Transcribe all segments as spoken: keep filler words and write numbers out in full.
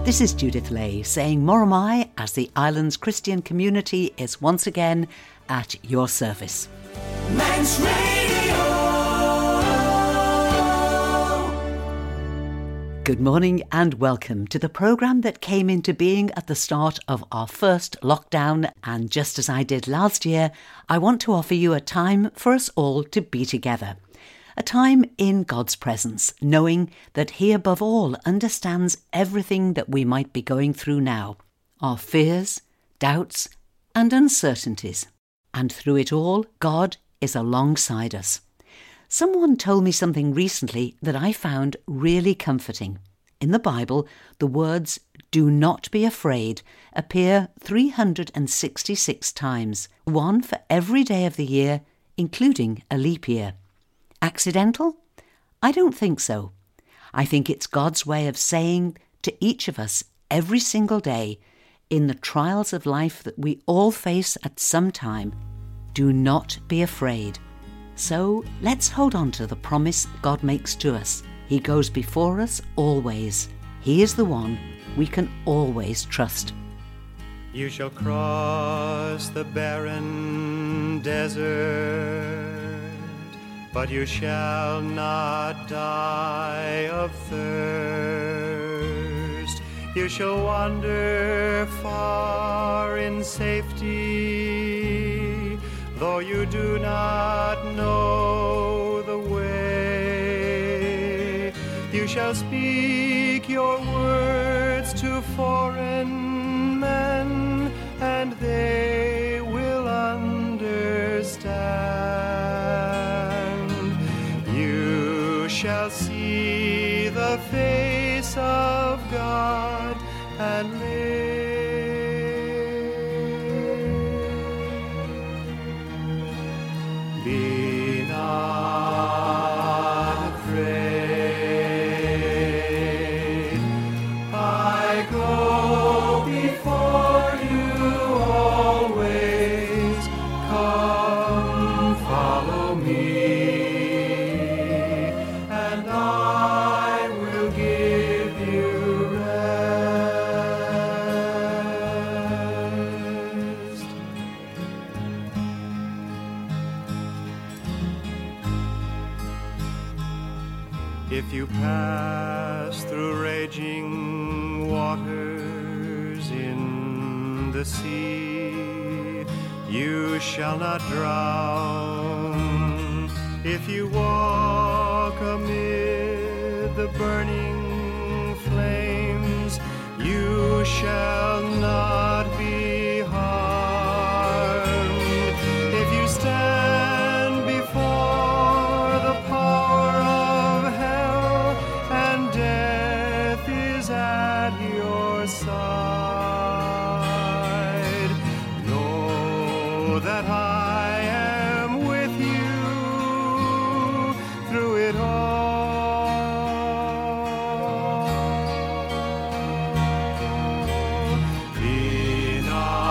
This is Judith Lay saying Moromai as the island's Christian community is once again at your service. Manx Radio. Good morning and welcome to the programme that came into being at the start of our first lockdown, and just as I did last year, I want to offer you a time for us all to be together. A time in God's presence, knowing that He above all understands everything that we might be going through now, our fears, doubts and uncertainties. And through it all, God is alongside us. Someone told me something recently that I found really comforting. In the Bible, the words, "Do not be afraid," appear three hundred sixty-six times, one for every day of the year, including a leap year. Accidental? I don't think so. I think it's God's way of saying to each of us every single day, in the trials of life that we all face at some time, do not be afraid. So let's hold on to the promise God makes to us. He goes before us always. He is the one we can always trust. You shall cross the barren desert, but you shall not die of thirst. You shall wander far in safety, though you do not know the way. You shall speak your words to foreign men, and they will understand. You shall see the face of God and live. Be not afraid. I go before you always. Come, follow me, and I will give you rest. If you pass through raging waters in the sea, you shall not drown. If you walk amid the burning flames, you shall not be harmed. If you stand before the power of hell and death is at your side, know that I am with you through it all. Be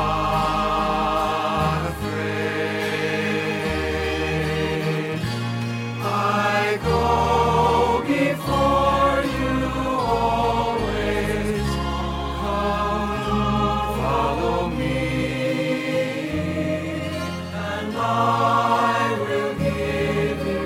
not afraid. I go before you always. Come, follow me, and I will give you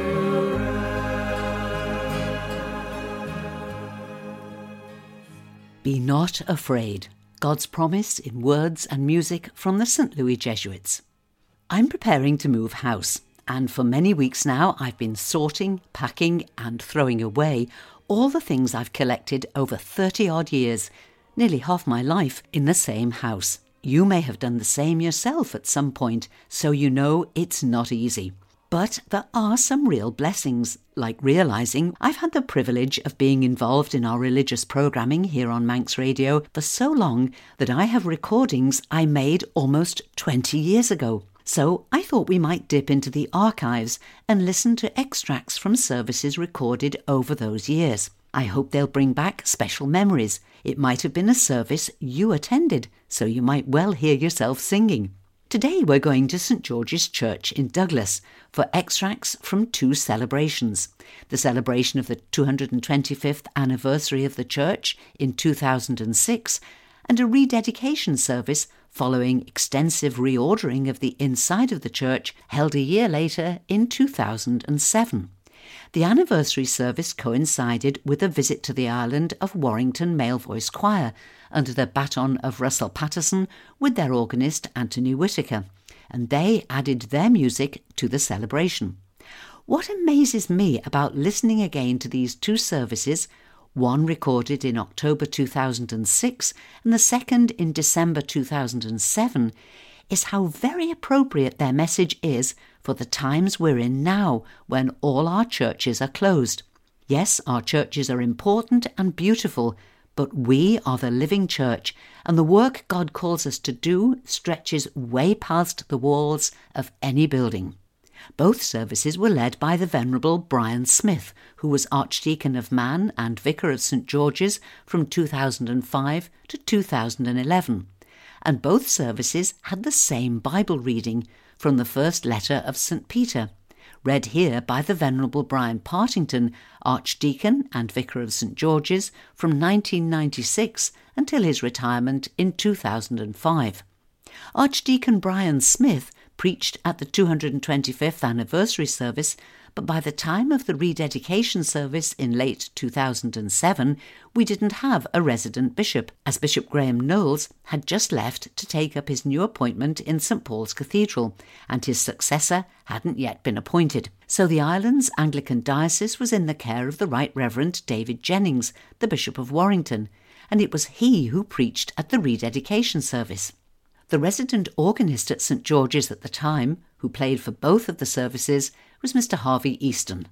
rest. Be not afraid. God's promise in words and music from the Saint Louis Jesuits. I'm preparing to move house, and for many weeks now I've been sorting, packing and throwing away all the things I've collected over thirty odd years, nearly half my life, in the same house. You may have done the same yourself at some point, so you know it's not easy. But there are some real blessings, like realising I've had the privilege of being involved in our religious programming here on Manx Radio for so long that I have recordings I made almost twenty years ago. So I thought we might dip into the archives and listen to extracts from services recorded over those years. I hope they'll bring back special memories. It might have been a service you attended, so you might well hear yourself singing. Today we're going to St George's Church in Douglas for extracts from two celebrations. The celebration of the two hundred twenty-fifth anniversary of the church in two thousand six and a rededication service following extensive reordering of the inside of the church held a year later in two thousand seven. The anniversary service coincided with a visit to the island of Warrington Male Voice Choir under the baton of Russell Patterson with their organist Anthony Whitaker, and they added their music to the celebration. What amazes me about listening again to these two services, one recorded in October two thousand six and the second in December two thousand seven, is how very appropriate their message is for the times we're in now when all our churches are closed. Yes, our churches are important and beautiful, but we are the living church, and the work God calls us to do stretches way past the walls of any building. Both services were led by the Venerable Brian Smith, who was Archdeacon of Man and Vicar of St George's from two thousand five to two thousand eleven. And both services had the same Bible reading from the first letter of St Peter, read here by the Venerable Brian Partington, Archdeacon and Vicar of St George's from nineteen ninety-six until his retirement in two thousand five. Archdeacon Brian Smith preached at the two hundred twenty-fifth anniversary service, but by the time of the rededication service in late two thousand seven, we didn't have a resident bishop, as Bishop Graham Knowles had just left to take up his new appointment in St Paul's Cathedral, and his successor hadn't yet been appointed. So the island's Anglican diocese was in the care of the Right Reverend David Jennings, the Bishop of Warrington, and it was he who preached at the rededication service. The resident organist at St George's at the time, who played for both of the services, was Mister Harvey Easton.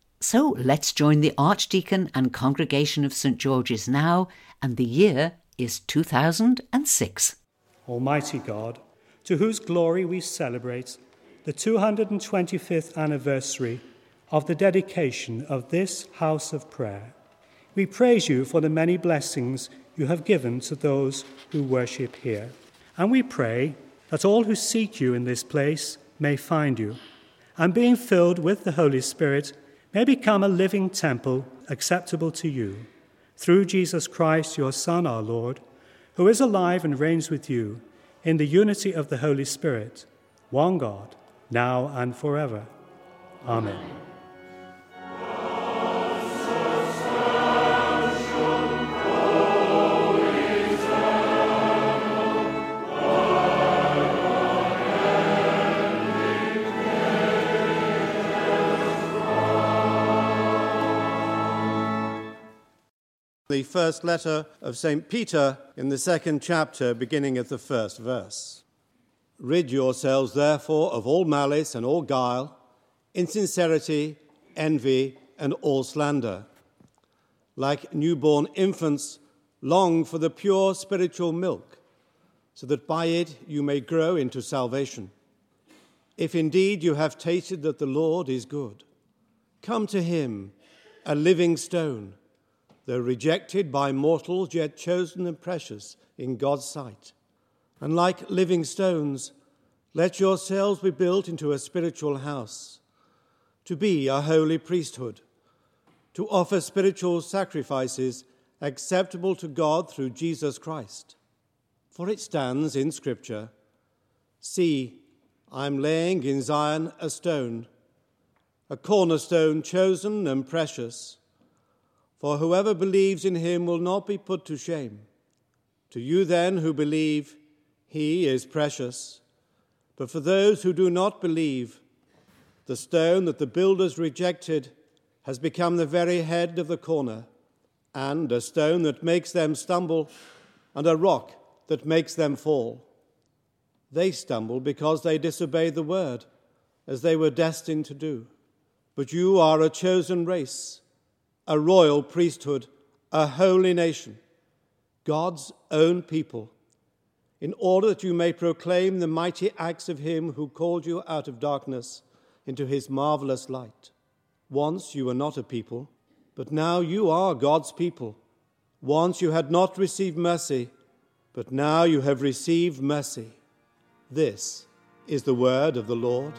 So let's join the Archdeacon and congregation of St George's now, and the year is two thousand six. Almighty God, to whose glory we celebrate the two hundred twenty-fifth anniversary of the dedication of this house of prayer, we praise you for the many blessings you have given to those who worship here. And we pray that all who seek you in this place may find you, and being filled with the Holy Spirit, may become a living temple acceptable to you, through Jesus Christ, your Son, our Lord, who is alive and reigns with you in the unity of the Holy Spirit, one God, now and forever. Amen. The first letter of Saint Peter in the second chapter, beginning at the first verse. Rid yourselves, therefore, of all malice and all guile, insincerity, envy, and all slander. Like newborn infants, long for the pure spiritual milk, so that by it you may grow into salvation. If indeed you have tasted that the Lord is good, come to him, a living stone, though rejected by mortals, yet chosen and precious in God's sight. And like living stones, let yourselves be built into a spiritual house, to be a holy priesthood, to offer spiritual sacrifices acceptable to God through Jesus Christ. For it stands in Scripture, "See, I am laying in Zion a stone, a cornerstone chosen and precious, for whoever believes in him will not be put to shame. To you then who believe, he is precious. But for those who do not believe, the stone that the builders rejected has become the very head of the corner, and a stone that makes them stumble, and a rock that makes them fall. They stumble because they disobeyed the word, as they were destined to do. But you are a chosen race, a royal priesthood, a holy nation, God's own people, in order that you may proclaim the mighty acts of him who called you out of darkness into his marvelous light. Once you were not a people, but now you are God's people. Once you had not received mercy, but now you have received mercy. This is the word of the Lord.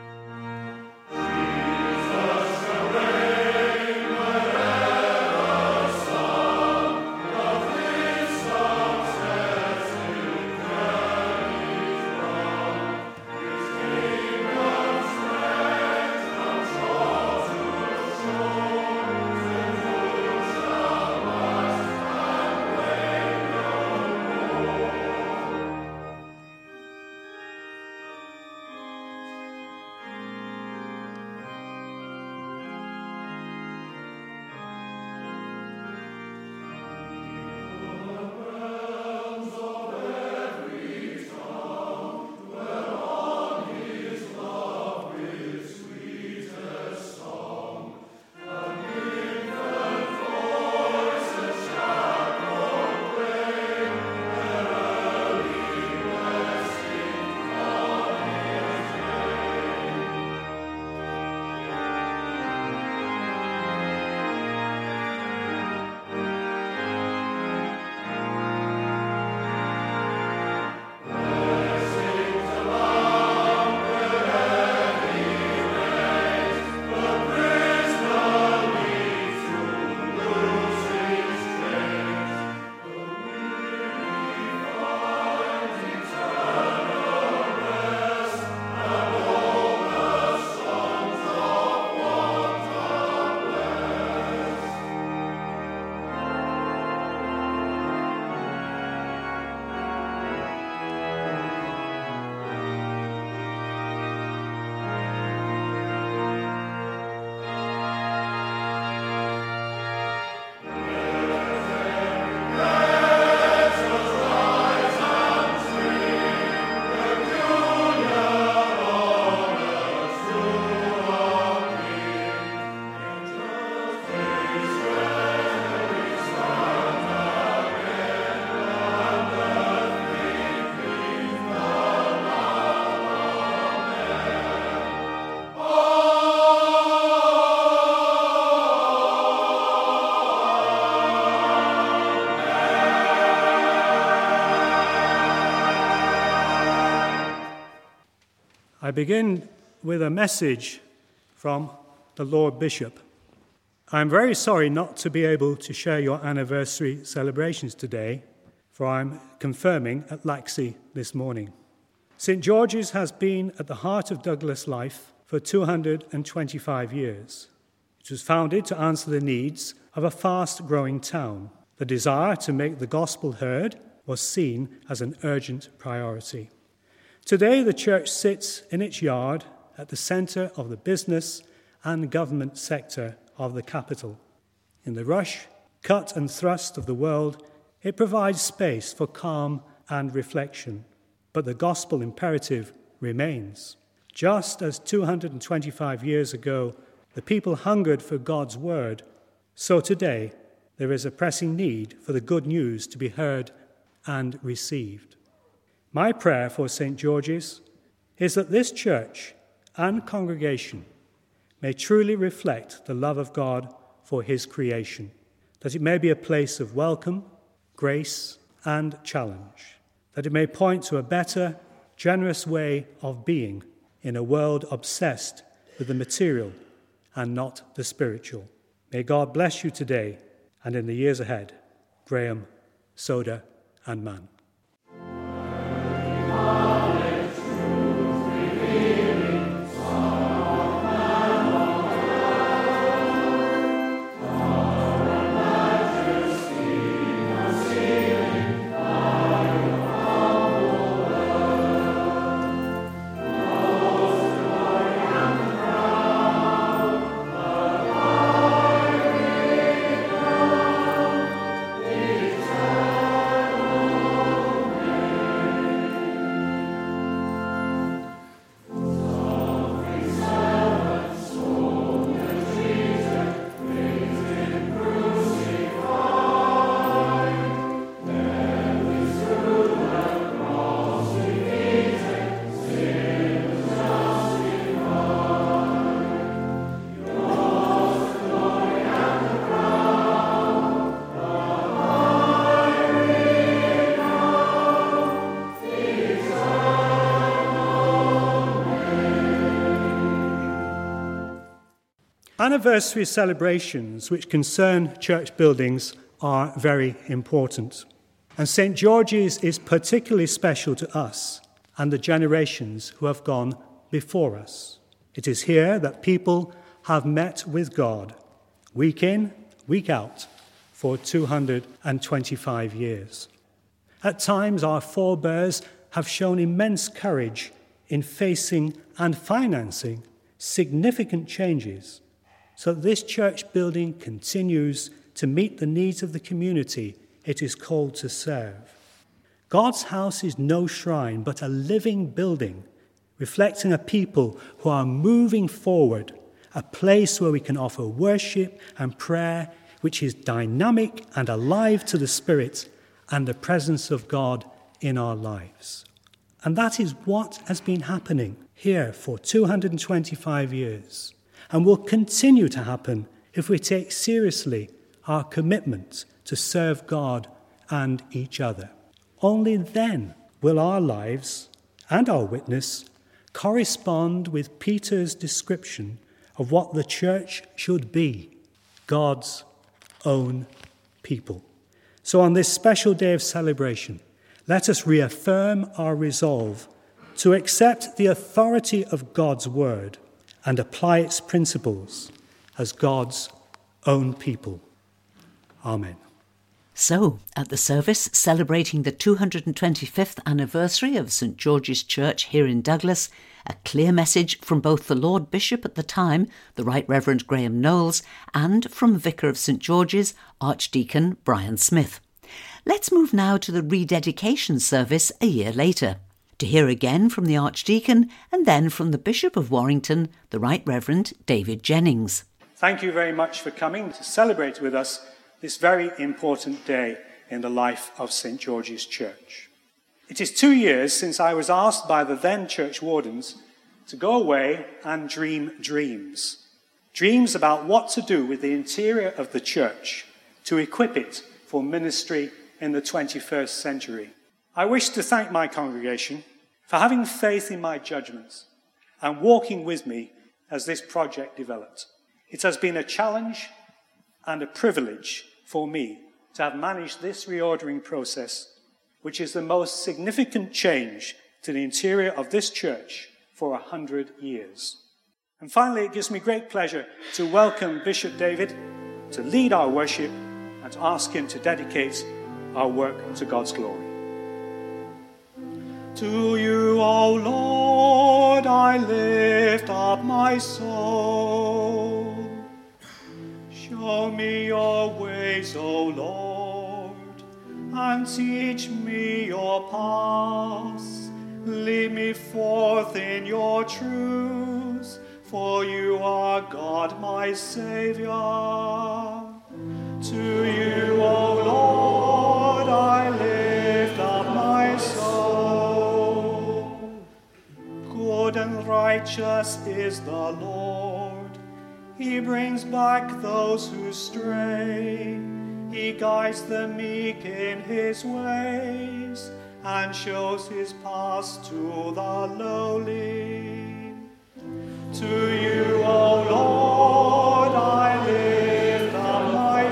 I begin with a message from the Lord Bishop. I'm very sorry not to be able to share your anniversary celebrations today, for I'm confirming at Laxey this morning. Saint George's has been at the heart of Douglas life for two hundred twenty-five years. It was founded to answer the needs of a fast-growing town. The desire to make the gospel heard was seen as an urgent priority. Today, the church sits in its yard at the centre of the business and government sector of the capital. In the rush, cut and thrust of the world, it provides space for calm and reflection. But the gospel imperative remains. Just as two hundred twenty-five years ago, the people hungered for God's word, so today there is a pressing need for the good news to be heard and received. My prayer for Saint George's is that this church and congregation may truly reflect the love of God for his creation, that it may be a place of welcome, grace, and challenge, that it may point to a better, generous way of being in a world obsessed with the material and not the spiritual. May God bless you today and in the years ahead. Graham, Soda, and Mann. Eternal Anniversary celebrations which concern church buildings are very important. And Saint George's is particularly special to us and the generations who have gone before us. It is here that people have met with God, week in, week out, for two hundred twenty-five years. At times, our forebears have shown immense courage in facing and financing significant changes so that this church building continues to meet the needs of the community it is called to serve. God's house is no shrine, but a living building, reflecting a people who are moving forward, a place where we can offer worship and prayer, which is dynamic and alive to the Spirit and the presence of God in our lives. And that is what has been happening here for two hundred twenty-five years, and will continue to happen if we take seriously our commitment to serve God and each other. Only then will our lives and our witness correspond with Peter's description of what the church should be, God's own people. So on this special day of celebration, let us reaffirm our resolve to accept the authority of God's word and apply its principles as God's own people. Amen. So, at the service celebrating the two hundred twenty-fifth anniversary of St George's Church here in Douglas, a clear message from both the Lord Bishop at the time, the Right Reverend Graham Knowles, and from Vicar of St George's, Archdeacon Brian Smith. Let's move now to the rededication service a year later, to hear again from the Archdeacon and then from the Bishop of Warrington, the Right Reverend David Jennings. Thank you very much for coming to celebrate with us this very important day in the life of St George's Church. It is two years since I was asked by the then church wardens to go away and dream dreams. Dreams about what to do with the interior of the church to equip it for ministry in the twenty-first century. I wish to thank my congregation for having faith in my judgments and walking with me as this project developed. It has been a challenge and a privilege for me to have managed this reordering process, which is the most significant change to the interior of this church for a hundred years. And finally, it gives me great pleasure to welcome Bishop David to lead our worship and to ask him to dedicate our work to God's glory. To you, O Lord, I lift up my soul. Show me your ways, O Lord, and teach me your paths. Lead me forth in your truths, for you are God, my Saviour. To you, O Lord, I lift up my soul. Good and righteous is the Lord. He brings back those who stray. He guides the meek in his ways and shows his paths to the lowly. To you, O Lord, I lift up my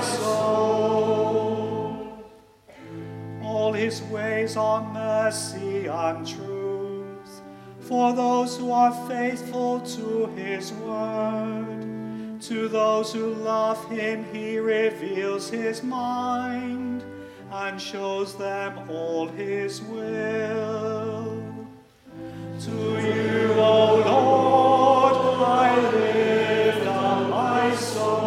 soul. All his ways are mercy and truth for those who are faithful to his word. To those who love him, he reveals his mind and shows them all his will. To you, O Lord, I lift up my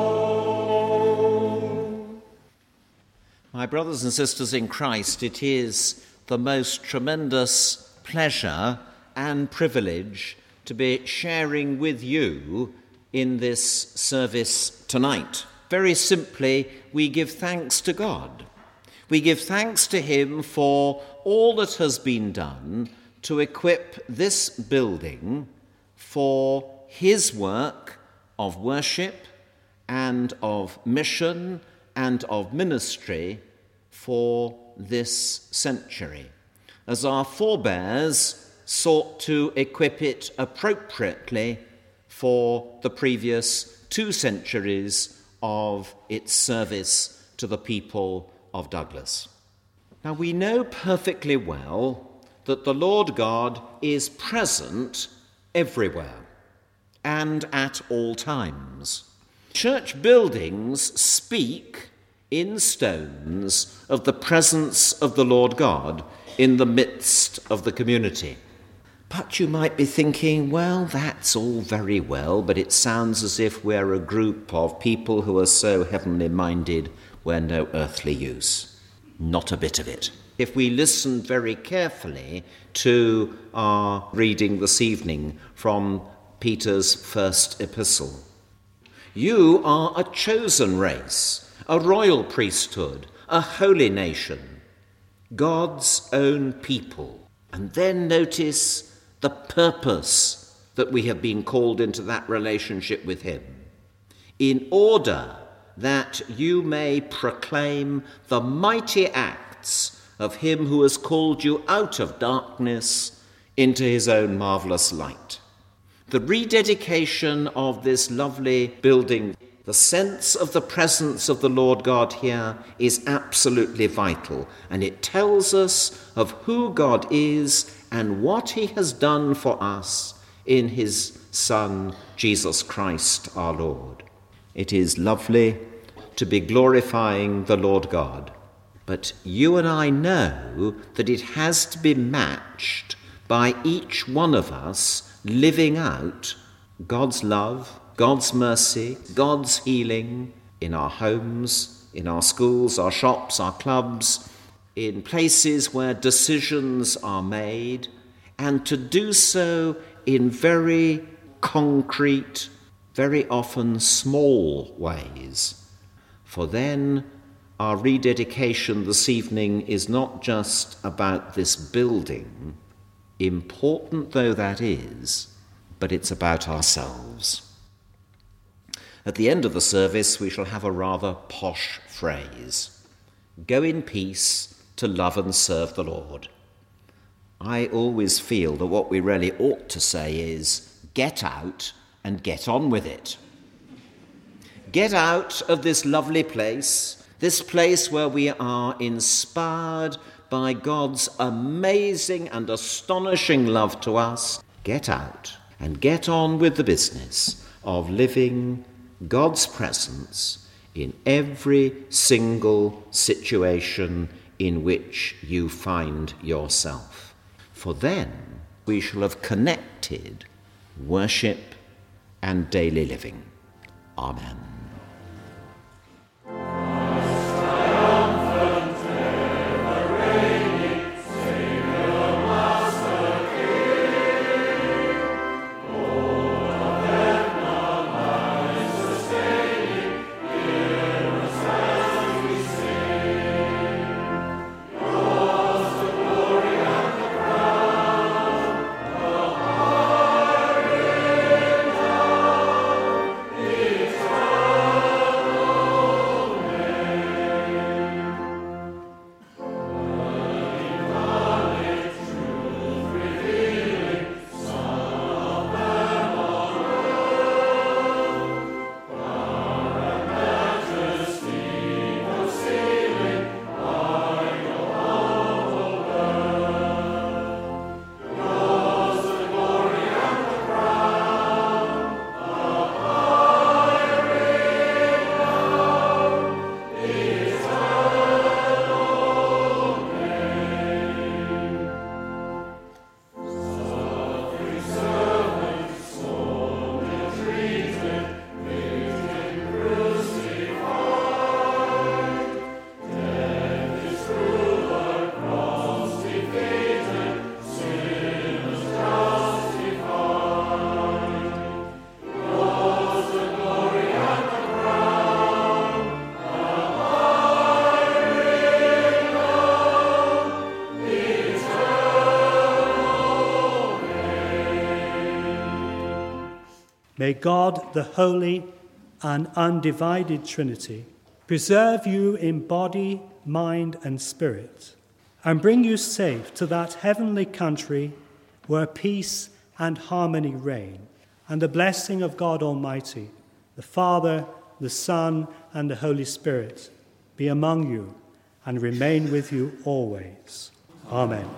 soul. My brothers and sisters in Christ, it is the most tremendous pleasure and privilege to be sharing with you in this service tonight. Very simply, we give thanks to God. We give thanks to him for all that has been done to equip this building for his work of worship and of mission and of ministry for this century, as our forebears sought to equip it appropriately for the previous two centuries of its service to the people of Douglas. Now, we know perfectly well that the Lord God is present everywhere and at all times. Church buildings speak in stones of the presence of the Lord God in the midst of the community. But you might be thinking, well, that's all very well, but it sounds as if we're a group of people who are so heavenly minded we're no earthly use. Not a bit of it. If we listen very carefully to our reading this evening from Peter's first epistle, you are a chosen race, a royal priesthood, a holy nation, God's own people. And then notice the purpose that we have been called into that relationship with him, in order that you may proclaim the mighty acts of him who has called you out of darkness into his own marvellous light. The rededication of this lovely building, the sense of the presence of the Lord God here, is absolutely vital, and it tells us of who God is and what he has done for us in his Son, Jesus Christ our Lord. It is lovely to be glorifying the Lord God, but you and I know that it has to be matched by each one of us living out God's love, God's mercy, God's healing in our homes, in our schools, our shops, our clubs, in places where decisions are made, and to do so in very concrete, very often small ways. For then our rededication this evening is not just about this building, important though that is, but it's about ourselves. At the end of the service, we shall have a rather posh phrase: go in peace to love and serve the Lord. I always feel that what we really ought to say is get out and get on with it. Get out of this lovely place, this place where we are inspired by God's amazing and astonishing love to us. Get out and get on with the business of living God's presence in every single situation in which you find yourself. For then we shall have connected worship and daily living. Amen. May God, the Holy and Undivided Trinity, preserve you in body, mind, and spirit, and bring you safe to that heavenly country where peace and harmony reign, And the blessing of God Almighty, the Father, the Son, and the Holy Spirit be among you and remain with you always. Amen.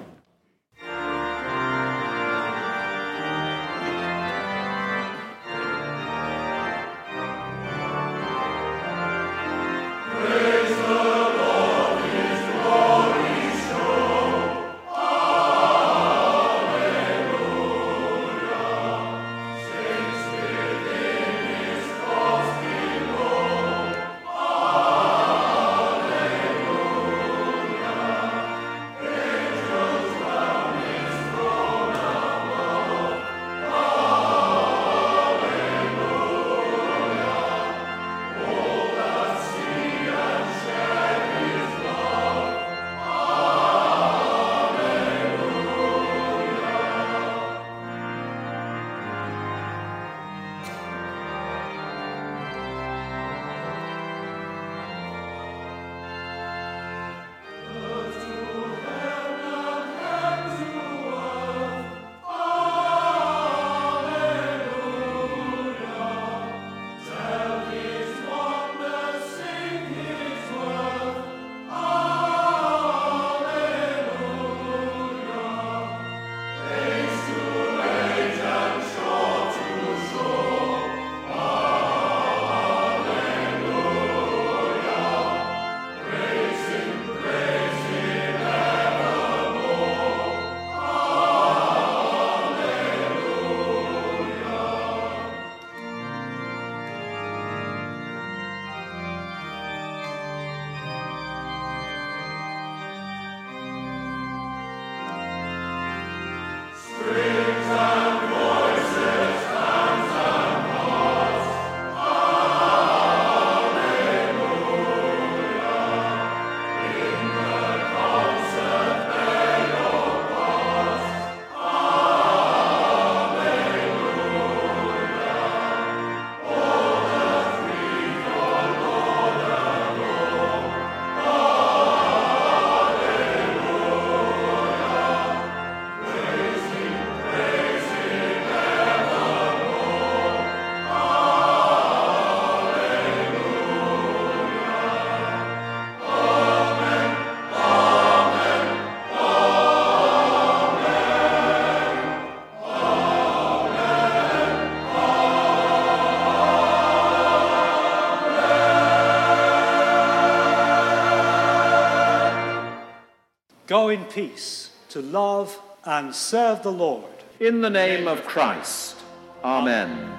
Go in peace to love and serve the Lord. In the name of Christ. Amen.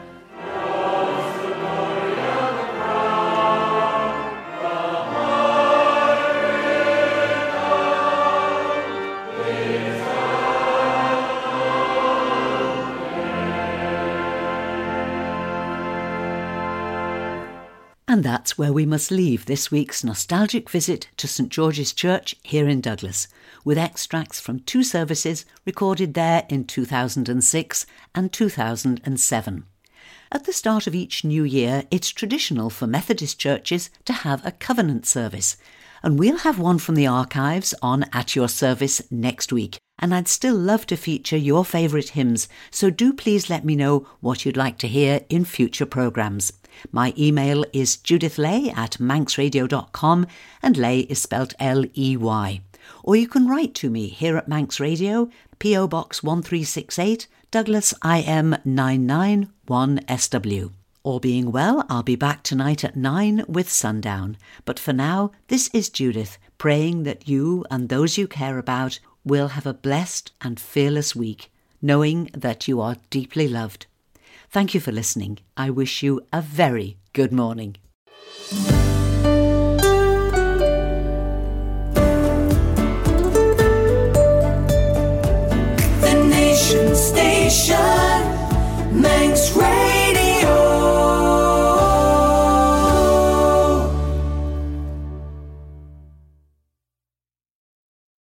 And that's where we must leave this week's nostalgic visit to St George's Church here in Douglas, with extracts from two services recorded there in two thousand six and two thousand seven. At the start of each new year, it's traditional for Methodist churches to have a covenant service, and we'll have one from the archives on At Your Service next week. And I'd still love to feature your favourite hymns, so do please let me know what you'd like to hear in future programmes. My email is judithley at manxradio dot com, and Ley is spelt L E Y. Or you can write to me here at Manx Radio, P O Box one three six eight, Douglas I M nine nine one S W. All being well, I'll be back tonight at nine with Sundown. But for now, this is Judith, praying that you and those you care about will have a blessed and fearless week, knowing that you are deeply loved. Thank you for listening. I wish you a very good morning. The Nation Station, Manx Radio.